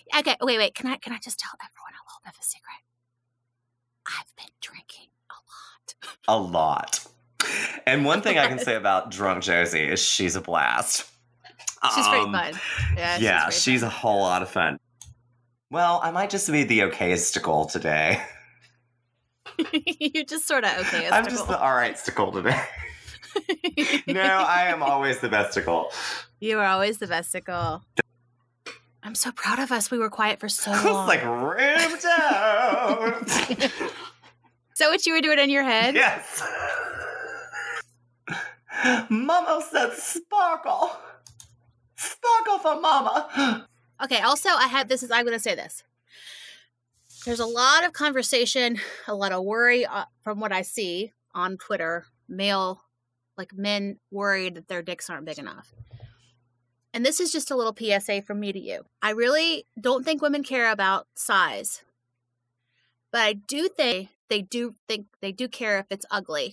Okay, wait. Can I just tell everyone a little bit of a secret? I've been drinking a lot. A lot. And one thing I can say about Drunk Josie is she's a blast. She's pretty fun. Yeah, she's a whole lot of fun. Well, I might just be the okayistical today. You just sort of okayistical. I'm just the alright-stical today. No, I am always the besticle. You are always the besticle. I'm so proud of us. We were quiet for so long. It's like ripped out. Is that what you were doing in your head? Yes. Mama said sparkle. Sparkle for mama. Okay, also I'm going to say this. There's a lot of conversation, a lot of worry from what I see on Twitter, men worried that their dicks aren't big enough. And this is just a little PSA from me to you. I really don't think women care about size. But I do think they do care if it's ugly.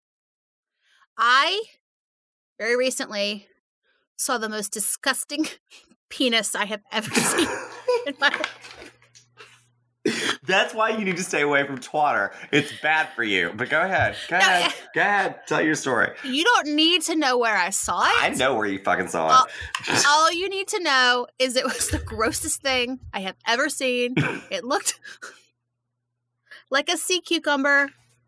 I very recently saw the most disgusting penis I have ever seen in my life. That's why you need to stay away from twatter. It's bad for you. But go ahead. Go ahead. Tell your story. You don't need to know where I saw it. I know where you fucking saw it. All you need to know is it was the grossest thing I have ever seen. It looked like a sea cucumber.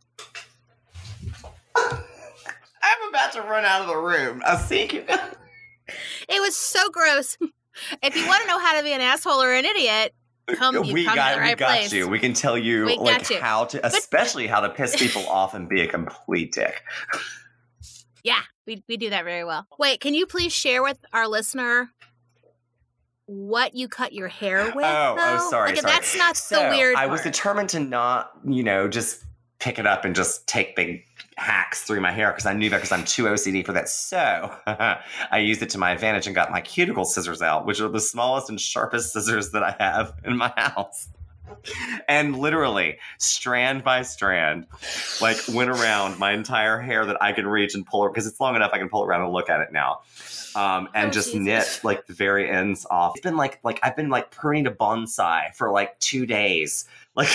I'm about to run out of the room. A sea cucumber. It was so gross. If you want to know how to be an asshole or an idiot, come to the right place. You. We can tell you how to, especially how to piss people off and be a complete dick. Yeah, we do that very well. Wait, can you please share with our listener what you cut your hair with? Sorry. That's not the weird part. I was determined to not, just pick it up and just take big hacks through my hair because I knew that because I'm too OCD for that. So I used it to my advantage and got my cuticle scissors out, which are the smallest and sharpest scissors that I have in my house. And literally, strand by strand, went around my entire hair that I can reach and pull it because it's long enough I can pull it around and look at it now. And just knit the very ends off. It's been I've been pruning a bonsai for 2 days.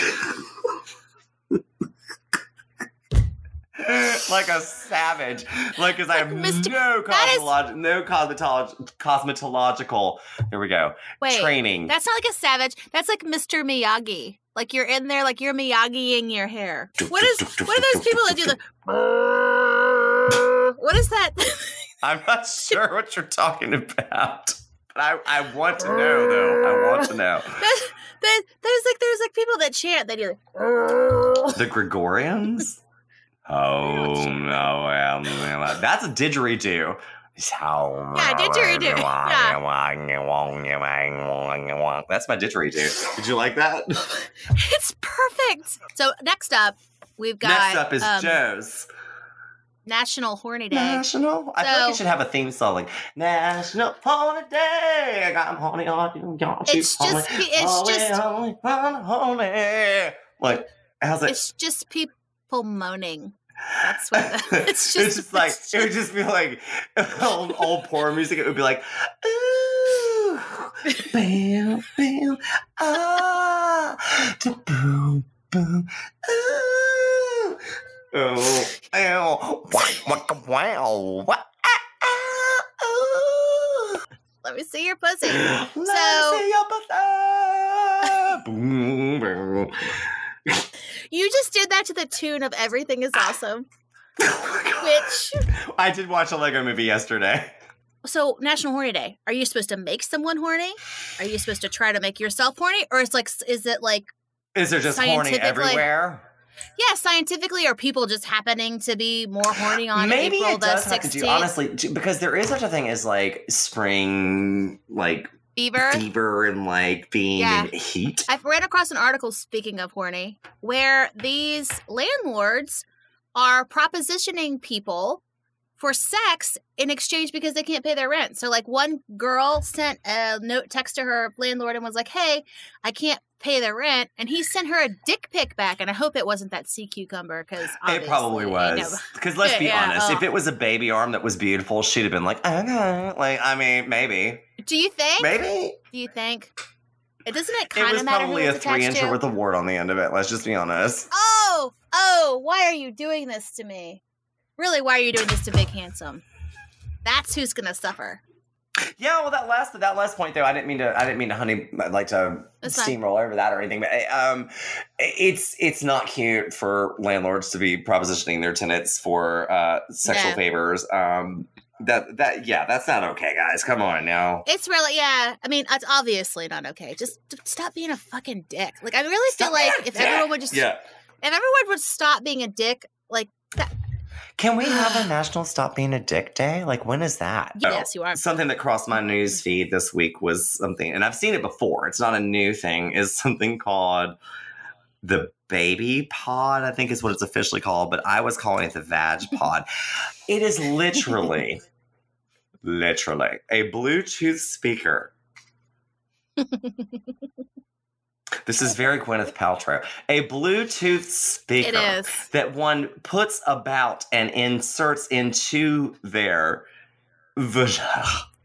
Like a savage. Because I have no cosmetological there we go. Training. That's not like a savage. That's like Mr. Miyagi. You're in there, you're Miyagiing your hair. What are those people that do the what is that? I'm not sure what you're talking about. But I want to know though. I want to know. There's people that chant, they do the Gregorians? Oh, no. That's a didgeridoo. Yeah, didgeridoo. Yeah. That's my didgeridoo. Did you like that? It's perfect. So next up, we've got... Next up is Joe's. National Horny Day. National? I feel like you should have a theme song National Horny Day. I got horny on you. It's just... Horny. How's it? It's just people moaning. That's what it's just it would just be old porn music. It would be ooh, bam, bam, to boom, boom, ooh, oh, ow, wow, Let me see your pussy. Let me see your pussy. Boom, boom. You just did that to the tune of Everything is Awesome. Oh my God. Which... I did watch a Lego movie yesterday. So, National Horny Day. Are you supposed to make someone horny? Are you supposed to try to make yourself horny? Or is it Is there just horny everywhere? Yeah, scientifically, are people just happening to be more horny on Maybe April the 16th? Maybe it does have to do, honestly, because there is such a thing as spring, fever and being in heat. I've ran across an article, speaking of horny, where these landlords are propositioning people for sex in exchange because they can't pay their rent. So one girl sent a text to her landlord and was like, hey, I can't pay the rent. And he sent her a dick pic back. And I hope it wasn't that sea cucumber because it probably was. Because let's be honest, if it was a baby arm that was beautiful, she'd have been okay. Maybe. Do you think? Maybe. Do you think? Doesn't it It kind was of matter who probably a it's attached 3-incher to? with a wart on the end of it. Let's just be honest. Oh, why are you doing this to me? Really, why are you doing this to Big Handsome? That's who's gonna suffer. Yeah, well, that last point though, I didn't mean to steamroll over that or anything, but it's not cute for landlords to be propositioning their tenants for sexual favors. That's not okay, guys. Come on now. It's really, I mean, it's obviously not okay. Just stop being a fucking dick. Like, I really feel like if everyone would if everyone would stop being a dick, like that. Can we have a National Stop Being a Dick Day? Like, when is that? Yes, you are. Something that crossed my news feed this week was something, and I've seen it before. It's not a new thing. Is something called the Baby Pod, I think is what it's officially called, but I was calling it the Vag Pod. It is literally a Bluetooth speaker. This is very Gwyneth Paltrow. A Bluetooth speaker that one puts about and inserts into their vagina.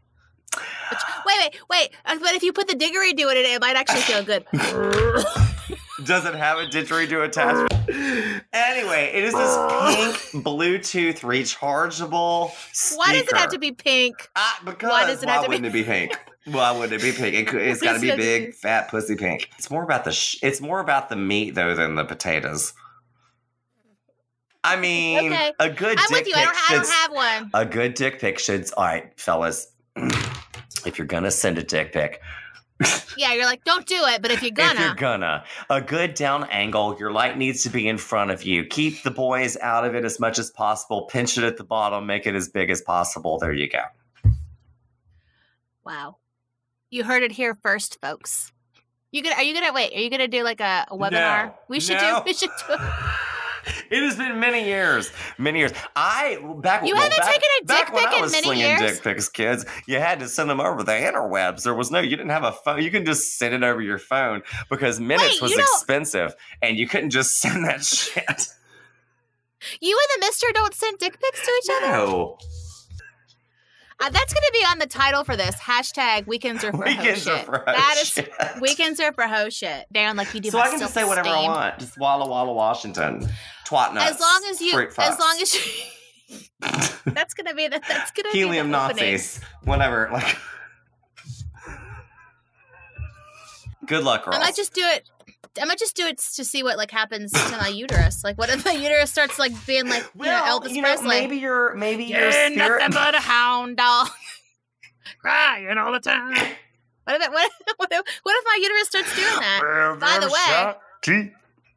Wait. But if you put the didgeridoo in it might actually feel good. Does it have a didgeridoo attachment? Anyway, it is this pink Bluetooth rechargeable speaker. Why does it have to be pink? Because why wouldn't it be pink? Why wouldn't it be pink? It's got to be big, fat, pussy pink. It's more about the meat though than the potatoes. I mean, a good. I'm with you. I don't have one. A good dick pic should. All right, fellas, if you're gonna send a dick pic. Yeah, you're like, don't do it, but if you're gonna. A good down angle, your light needs to be in front of you. Keep the boys out of it as much as possible. Pinch it at the bottom, make it as big as possible. There you go. Wow. You heard it here first, folks. Are you gonna do like a webinar? No, we should do It has been many years. You haven't taken a dick pic in many years? Back when I was slinging dick pics, kids, you had to send them over the interwebs. You didn't have a phone. You can just send it over your phone because minutes was expensive, and you couldn't just send that shit. You and the mister don't send dick pics to each other? No. That's going to be on the title for this. # weekends are for ho shit. Weekends are for ho shit. Darren, like you do. So I can just say whatever I want. Just Walla Walla, Washington. Twat nuts. As long as you. That's going to be helium Nazis. Whatever. Like. Good luck, girls. I might just do it to see what like happens to my uterus. Like, what if my uterus starts like being like Elvis Presley? Maybe your spirit. Nothing but a hound dog, crying all the time. What if my uterus starts doing that? Well, by the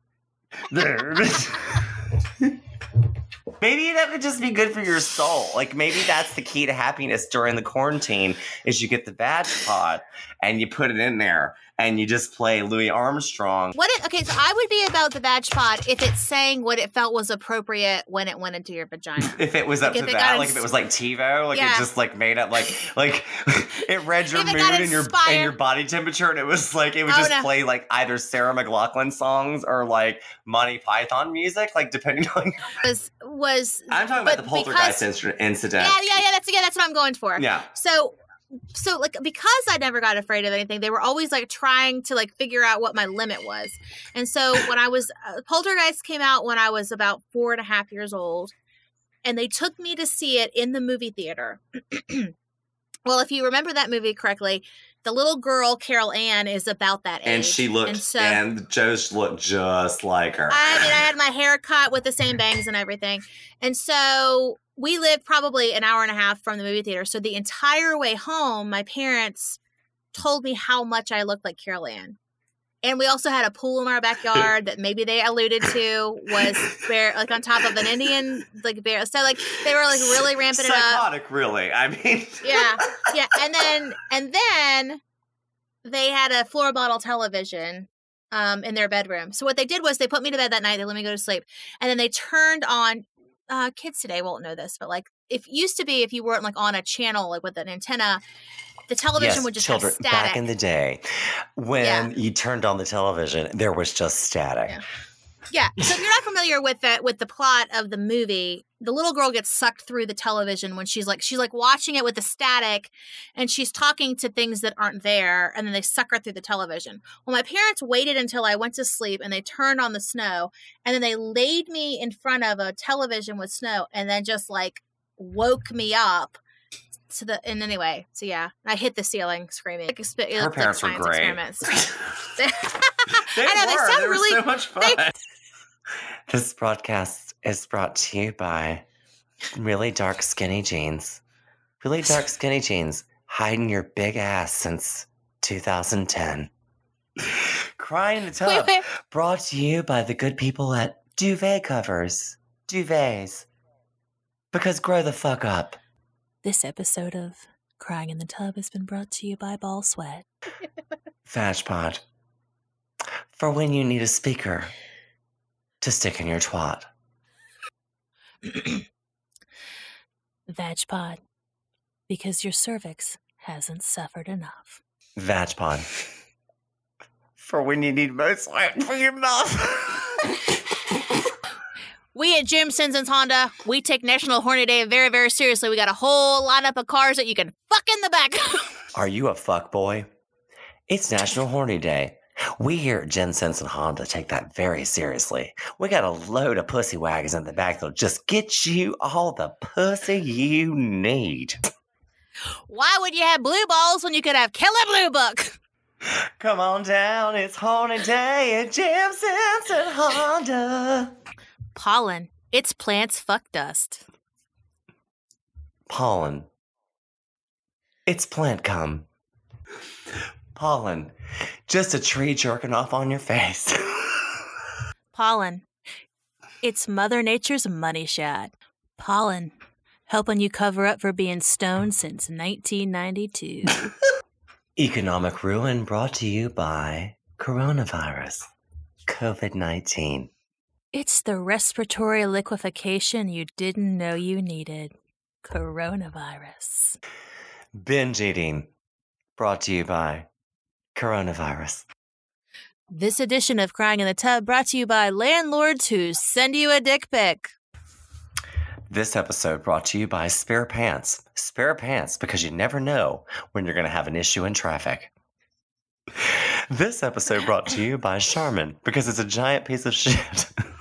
way, maybe that would just be good for your soul. Like maybe that's the key to happiness during the quarantine is you get the Vag Pod and you put it in there. And you just play Louis Armstrong. So I would be about the Vag Pod if it's saying what it felt was appropriate when it went into your vagina. If it was up to that, like if it was like TiVo, like it just like made up, like it read your mood and your body temperature, and it was like it would play like either Sarah McLachlan songs or like Monty Python music, like depending on. I'm talking about the poltergeist incident. Yeah, that's what I'm going for. Yeah. So like because I never got afraid of anything, they were always like trying to like figure out what my limit was. And so when I was Poltergeist came out when I was about 4.5 years old, and they took me to see it in the movie theater. Well, if you remember that movie correctly, the little girl Carol Ann is about that age, and she looked, and Joe looked just like her. I mean, I had my hair cut with the same bangs and everything, and so. We lived probably an hour and a half from the movie theater. So the entire way home, my parents told me how much I looked like Carol Ann. And we also had a pool in our backyard that maybe they alluded to was like on top of an Indian like bear. So like they were like really ramping it up. Psychotic, really. I mean, yeah. And then they had a floor model television in their bedroom. So what they did was they put me to bed that night. They let me go to sleep, and then they turned on. Kids today won't know this, but like if you weren't like on a channel like with an antenna, the television would just have static. Back in the day, when you turned on the television, there was just static. Yeah. So if you're not familiar with the plot of the movie, the little girl gets sucked through the television when she's like watching it with the static, and she's talking to things that aren't there, and then they suck her through the television. Well, my parents waited until I went to sleep, and they turned on the snow, and then they laid me in front of a television with snow, and then just like woke me up. And anyway, so yeah, I hit the ceiling screaming. Her parents were great. Experiments. They were so much fun. This broadcast is brought to you by Really Dark Skinny Jeans. Really Dark Skinny Jeans, hiding your big ass since 2010. Crying in the Tub, brought to you by the good people at Duvet Covers. Duvets. Because grow the fuck up. This episode of Crying in the Tub has been brought to you by Ball Sweat. Vagpod. For when you need a speaker to stick in your twat. Vagpod. Because your cervix hasn't suffered enough. Vagpod. For when you need most sweat for your mouth. We at Jim Simpson's Honda, we take National Horny Day very, very seriously. We got a whole lineup of cars that you can fuck in the back. Are you a fuck boy? It's National Horny Day. We here at Jim Simpson Honda take that very seriously. We got a load of pussy wagons in the back that'll just get you all the pussy you need. Why would you have blue balls when you could have Killer Blue Book? Come on down, it's Horny Day at Jim Simpson Honda. Pollen. It's plants fuck dust. Pollen. It's plant cum. Pollen. Just a tree jerking off on your face. Pollen. It's Mother Nature's money shot. Pollen. Helping you cover up for being stoned since 1992. Economic ruin brought to you by coronavirus. COVID-19. It's the respiratory liquefaction you didn't know you needed. Coronavirus. Binge eating. Brought to you by coronavirus. This edition of Crying in the Tub brought to you by landlords who send you a dick pic. This episode brought to you by Spare Pants. Spare Pants because you never know when you're going to have an issue in traffic. This episode brought to you by Charmin because it's a giant piece of shit.